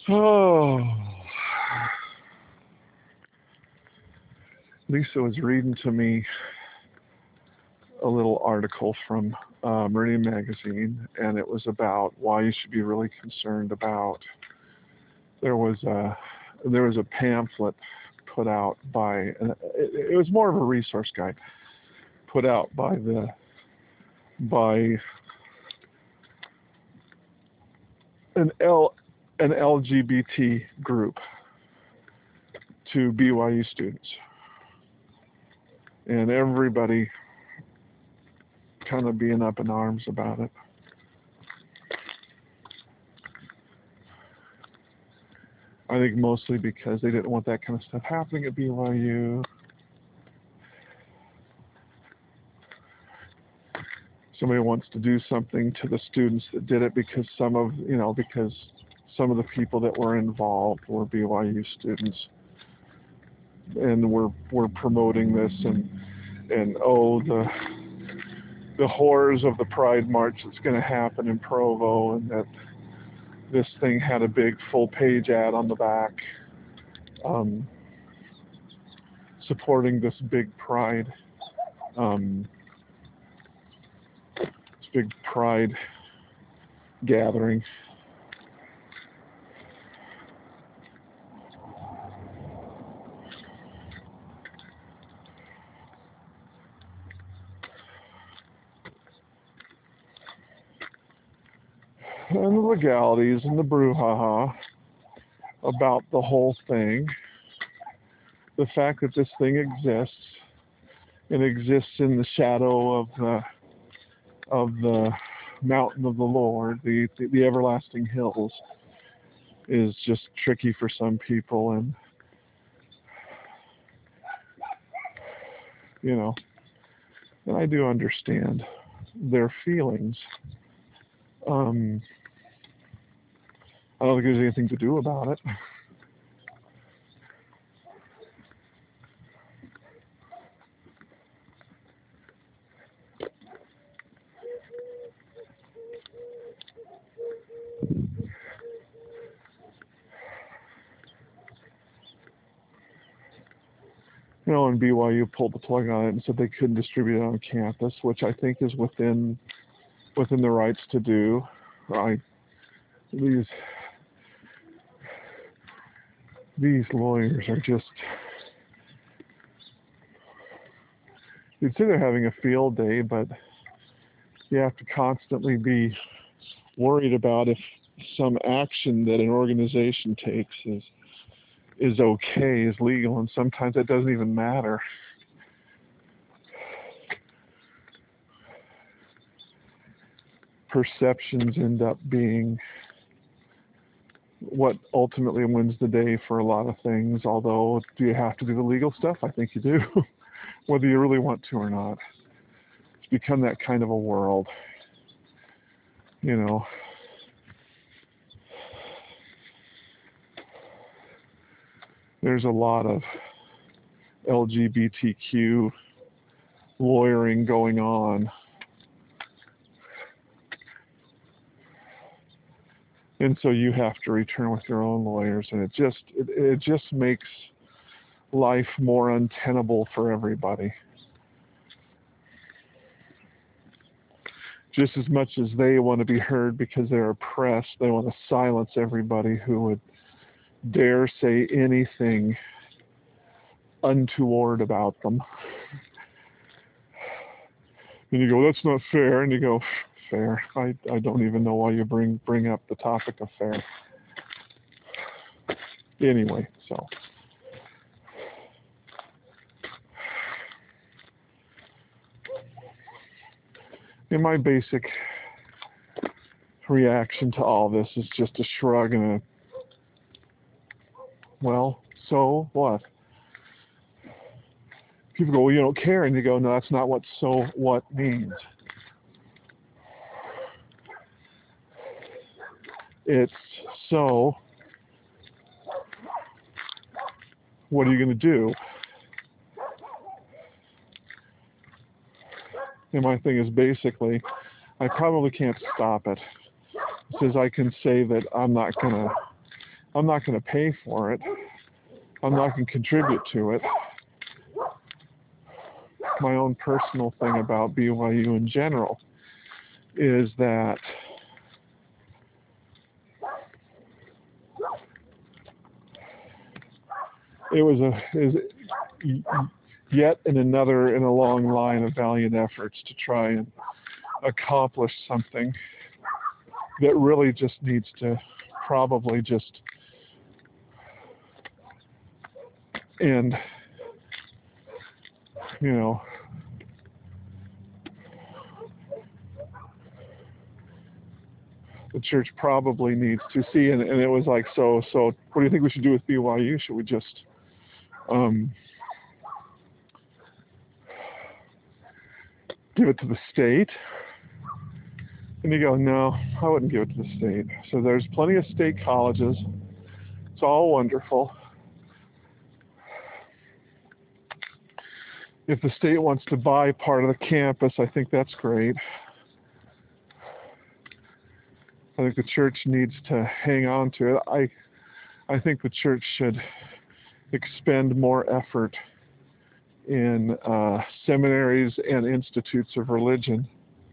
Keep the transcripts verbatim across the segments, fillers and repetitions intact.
Oh, Lisa was reading to me a little article from uh, Meridian Magazine, and it was about why you should be really concerned about. There was a there was a pamphlet put out by. It, it was more of a resource guide put out by the by an L an L G B T group to B Y U students, and everybody kind of being up in arms about it. I think mostly because they didn't want that kind of stuff happening at B Y U. Somebody wants to do something to the students that did it because some of, you know, because some of the people that were involved were B Y U students, and we're we're promoting this, and and oh, the the horrors of the Pride March that's going to happen in Provo, and that this thing had a big full page ad on the back um, supporting this big Pride, um, this big Pride gathering. And the legalities and the brouhaha about the whole thing. The fact that this thing exists, it exists in the shadow of the of the mountain of the Lord, the the, the everlasting hills, is just tricky for some people, and you know, and I do understand their feelings. Um, I don't think there's anything to do about it. You know, and B Y U pulled the plug on it and said they couldn't distribute it on campus, which I think is within within the rights to do. Right? These these lawyers are just, you'd say they're having a field day, but you have to constantly be worried about if some action that an organization takes is is okay, is legal, and sometimes that doesn't even matter. Perceptions end up being what ultimately wins the day for a lot of things, although do you have to do the legal stuff? I think you do, whether you really want to or not. It's become that kind of a world, you know. There's a lot of L G B T Q lawyering going on. And so you have to return with your own lawyers, and it just it, it just makes life more untenable for everybody. Just as much as they want to be heard because they're oppressed, they want to silence everybody who would dare say anything untoward about them. And you go, that's not fair. And you go, fair. I, I don't even know why you bring bring up the topic of fair. Anyway, so. And my basic reaction to all this is just a shrug and a, well, so what? People go, well, you don't care. And you go, no, that's not what so what means. It's so, what are you going to do? And my thing is basically, I probably can't stop it. It says I can say that I'm not going to, I'm not going to pay for it. I'm not going to contribute to it. My own personal thing about B Y U in general is that it was a is yet in another in a long line of valiant efforts to try and accomplish something that really just needs to probably just end. You know, the church probably needs to see, and, and it was like, so, so what do you think we should do with B Y U? Should we just um, give it to the state? And you go, no, I wouldn't give it to the state. So there's plenty of state colleges. It's all wonderful. If the state wants to buy part of the campus, I think that's great. I think the church needs to hang on to it. I, I think the church should expend more effort in uh, seminaries and institutes of religion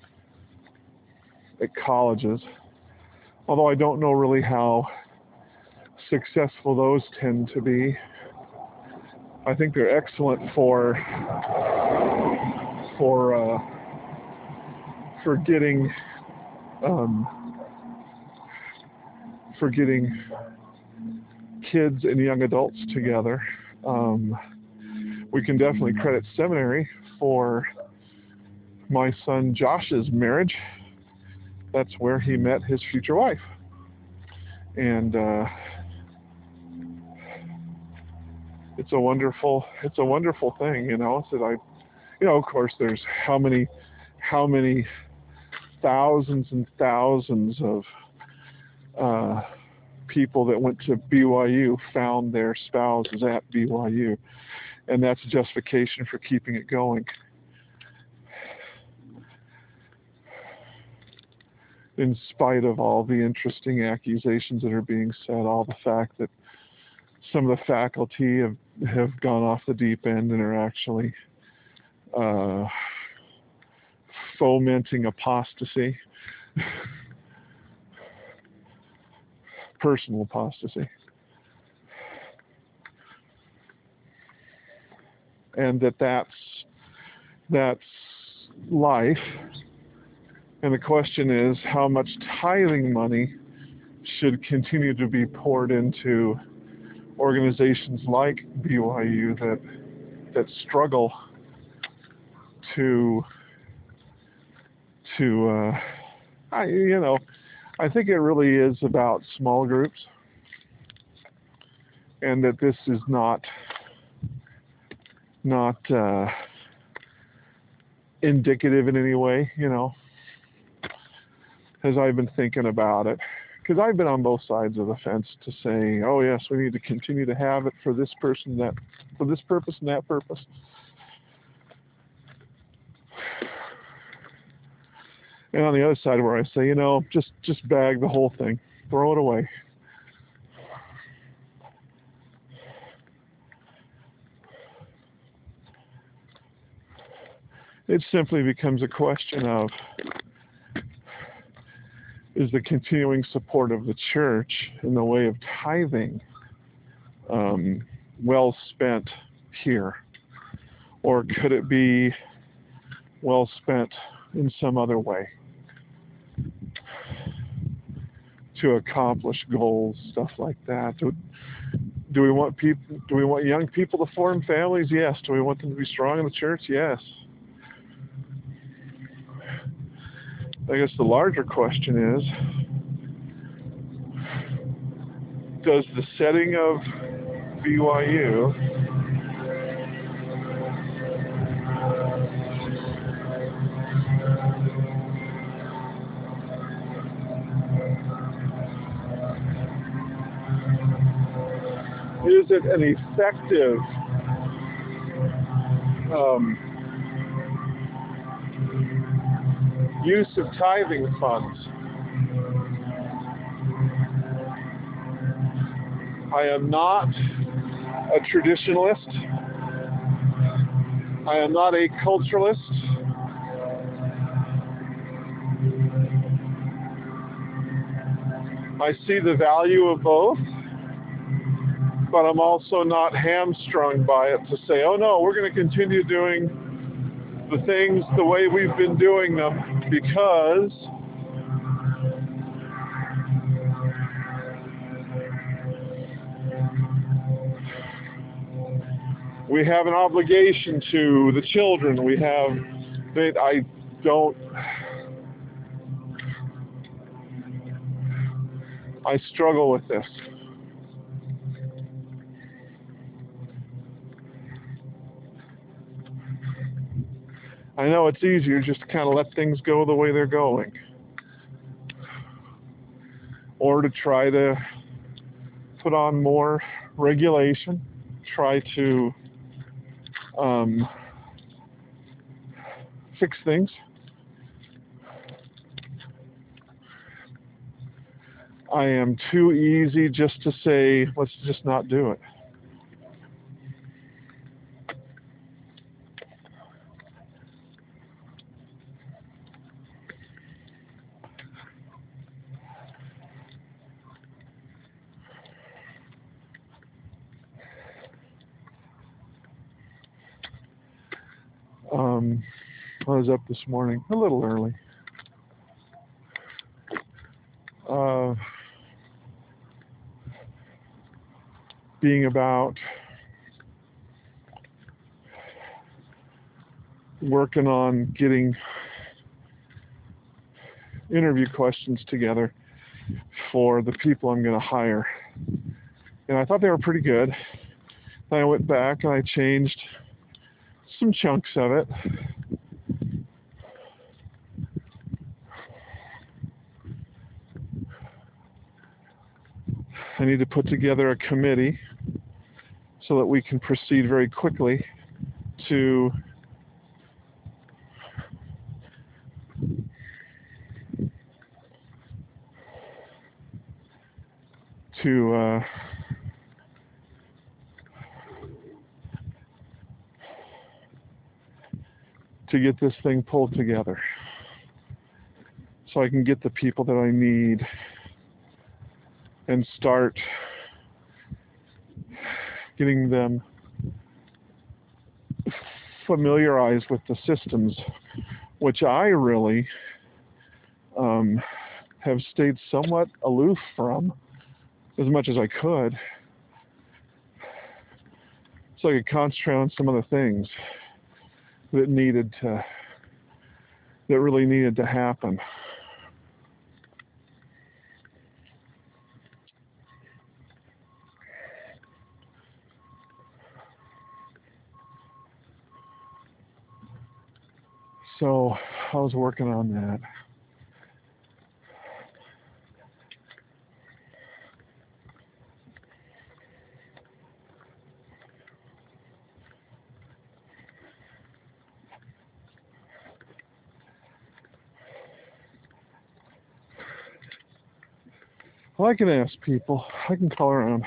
at colleges. Although I don't know really how successful those tend to be. I think they're excellent for for uh, for getting um, for getting kids and young adults together. Um, we can definitely credit seminary for my son Josh's marriage. That's where he met his future wife, and uh, it's a wonderful it's a wonderful thing, you know. So I, you know, of course, there's how many how many thousands and thousands of uh, people that went to B Y U found their spouses at B Y U, and that's justification for keeping it going. In spite of all the interesting accusations that are being said, all the fact that some of the faculty have, have gone off the deep end and are actually uh, fomenting apostasy, personal apostasy, and that that's that's life. And the question is, how much tithing money should continue to be poured into organizations like B Y U that that struggle to to uh, I, you know, I think it really is about small groups, and that this is not not uh, indicative in any way, you know, as I've been thinking about it. Because I've been on both sides of the fence to say, oh yes, we need to continue to have it for this person, that for this purpose and that purpose. And on the other side where I say, you know, just just bag the whole thing, throw it away. It simply becomes a question of, is the continuing support of the church in the way of tithing um, well spent here? Or could it be well spent in some other way to accomplish goals, stuff like that? Do, do we want people, do we want young people to form families? Yes. Do we want them to be strong in the church? Yes. I guess the larger question is, does the setting of B Y U is it an effective um, use of tithing funds? I am not a traditionalist. I am not a culturalist. I see the value of both, but I'm also not hamstrung by it to say, oh no, we're going to continue doing the things the way we've been doing them because we have an obligation to the children. We have that I don't I struggle with this. I know it's easier just to kind of let things go the way they're going, or to try to put on more regulation, try to um, fix things. I am too easy just to say, let's just not do it. Um, I was up this morning a little early. Uh, being about working on getting interview questions together for the people I'm going to hire. And I thought they were pretty good. I went back and I changed some chunks of it. I need to put together a committee so that we can proceed very quickly to to uh, to get this thing pulled together so I can get the people that I need and start getting them familiarized with the systems, which I really um, have stayed somewhat aloof from as much as I could, so I could concentrate on some other things that needed to, that really needed to happen. So I was working on that. Well, I can ask people. I can call around.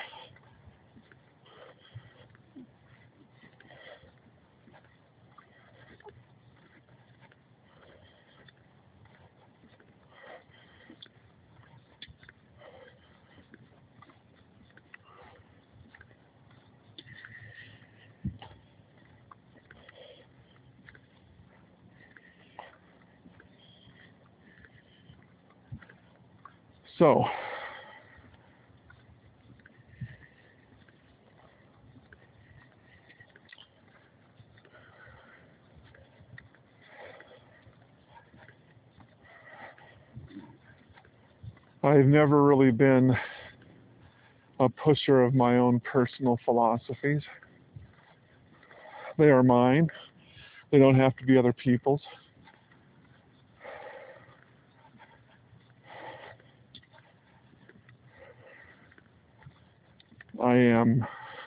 So, I've never really been a pusher of my own personal philosophies. They are mine. They don't have to be other people's. I am,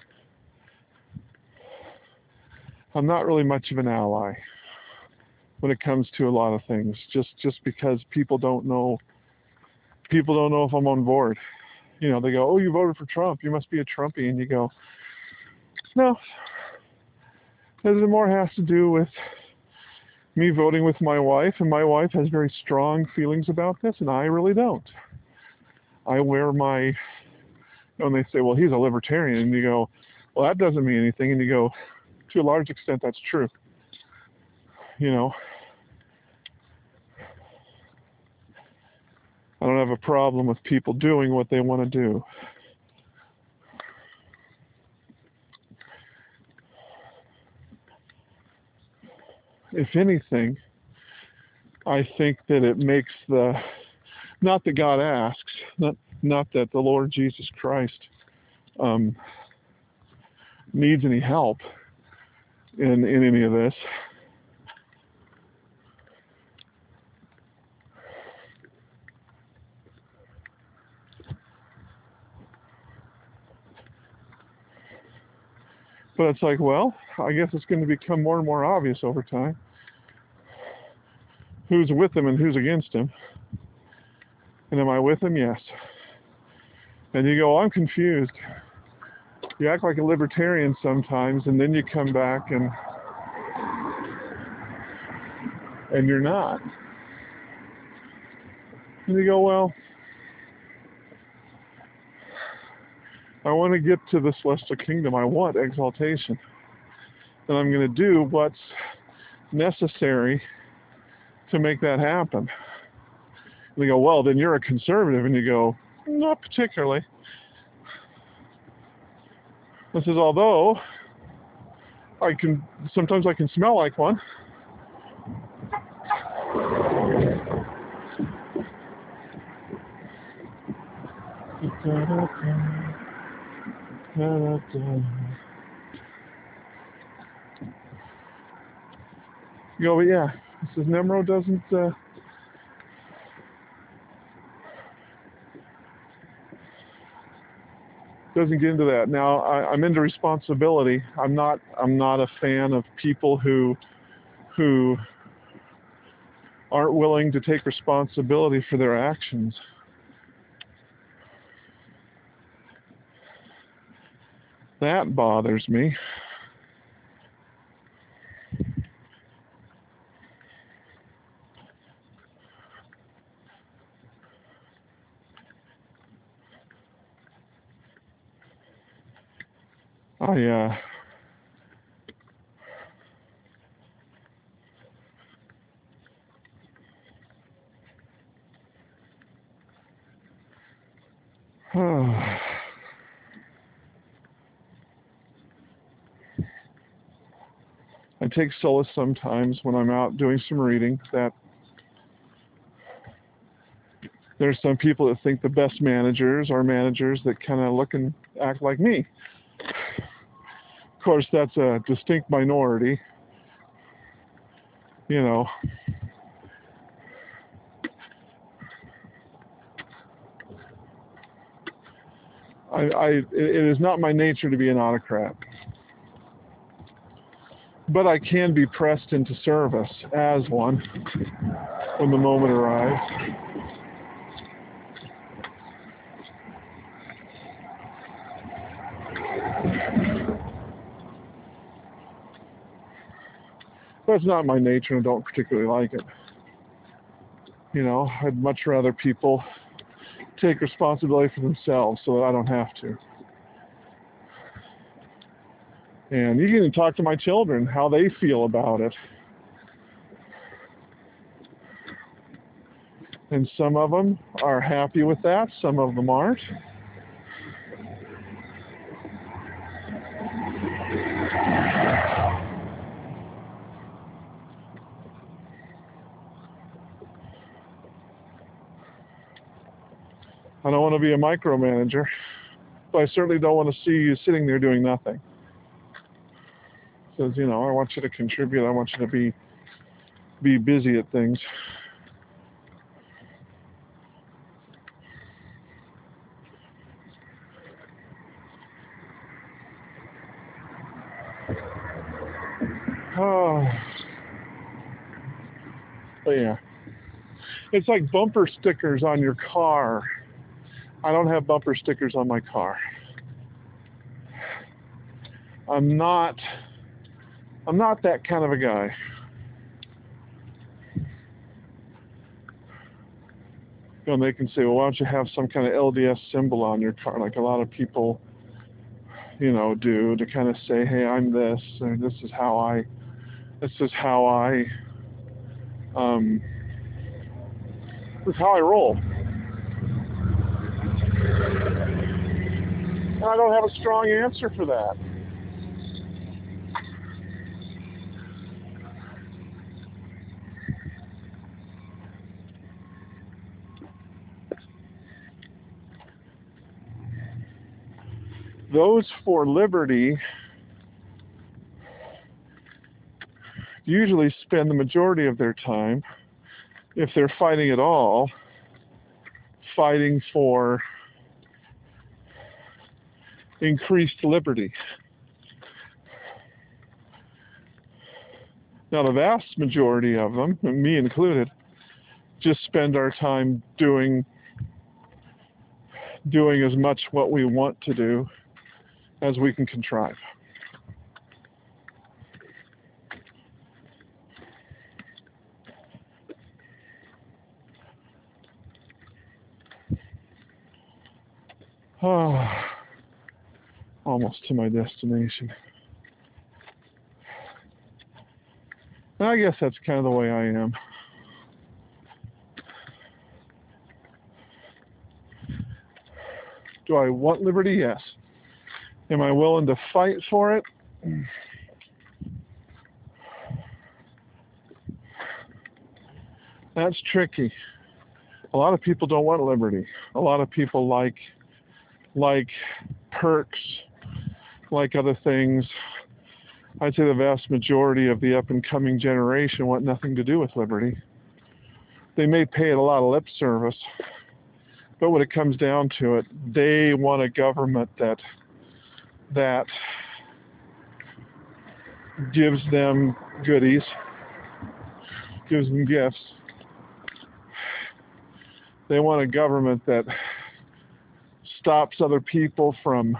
I'm not really much of an ally when it comes to a lot of things, just, just because people don't know, people don't know if I'm on board. You know, they go, oh, you voted for Trump, you must be a Trumpy. And you go, no, it more has to do with me voting with my wife, and my wife has very strong feelings about this, and I really don't. I wear my, and they say, well, he's a libertarian, and you go, well, that doesn't mean anything, and you go, to a large extent, that's true. You know, I don't have a problem with people doing what they want to do. If anything, I think that it makes the, not that God asks, not not that the Lord Jesus Christ um, needs any help in, in any of this. But it's like, well, I guess it's going to become more and more obvious over time who's with him and who's against him. And am I with him? Yes. And you go, I'm confused. You act like a libertarian sometimes, and then you come back and and you're not. And you go, well, I want to get to the celestial kingdom. I want exaltation. And I'm going to do what's necessary to make that happen. And they go, well, then you're a conservative. And you go, not particularly. This is, although I can, sometimes I can smell like one. You go, but yeah, this is Nemro doesn't, uh, doesn't get into that. Now, I, I'm into responsibility. I'm not, I'm not a fan of people who, who aren't willing to take responsibility for their actions. That bothers me. I, uh, I take solace sometimes when I'm out doing some reading that there's some people that think the best managers are managers that kind of look and act like me. Of course, that's a distinct minority, you know. I, I, it is not my nature to be an autocrat. But I can be pressed into service as one when the moment arrives. But it's not my nature and I don't particularly like it. You know, I'd much rather people take responsibility for themselves so that I don't have to. And you can talk to my children how they feel about it. And some of them are happy with that, some of them aren't. I don't want to be a micromanager, but I certainly don't want to see you sitting there doing nothing. Says, you know, I want you to contribute. I want you to be be busy at things. Oh, but yeah, it's like bumper stickers on your car. I don't have bumper stickers on my car. I'm not, I'm not that kind of a guy. You know, they can say, well, why don't you have some kind of L D S symbol on your car, like a lot of people, you know, do, to kind of say, hey, I'm this, and this is how I, this is how I, um, this is how I roll. And I don't have a strong answer for that. Those for liberty usually spend the majority of their time, if they're fighting at all, fighting for increased liberty. Now, the vast majority of them, me included, just spend our time doing doing as much what we want to do as we can contrive. Oh, almost to my destination. And I guess that's kind of the way I am. Do I want liberty? Yes. Am I willing to fight for it? That's tricky. A lot of people don't want liberty. A lot of people like like perks, like other things. I'd say the vast majority of the up-and-coming generation want nothing to do with liberty. They may pay it a lot of lip service, but when it comes down to it, they want a government that that gives them goodies, gives them gifts. They want a government that stops other people from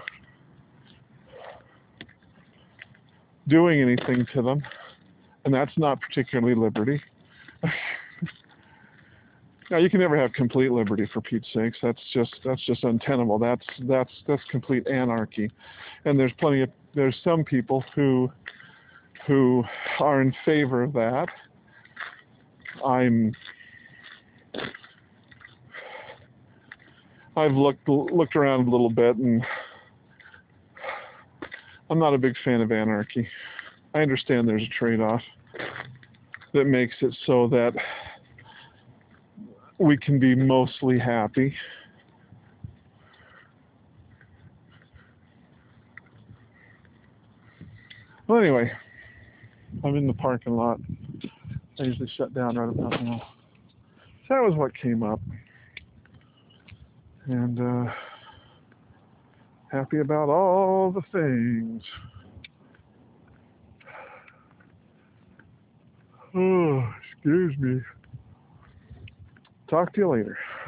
doing anything to them, and that's not particularly liberty. Now, you can never have complete liberty, for Pete's sakes. That's just that's just untenable. That's that's that's complete anarchy. And there's plenty of there's some people who who are in favor of that. I'm I've looked looked around a little bit, and I'm not a big fan of anarchy. I understand there's a trade-off that makes it so that we can be mostly happy. Well, anyway, I'm in the parking lot. I usually shut down right about now. So that was what came up. And uh, happy about all the things. Oh, excuse me. Talk to you later.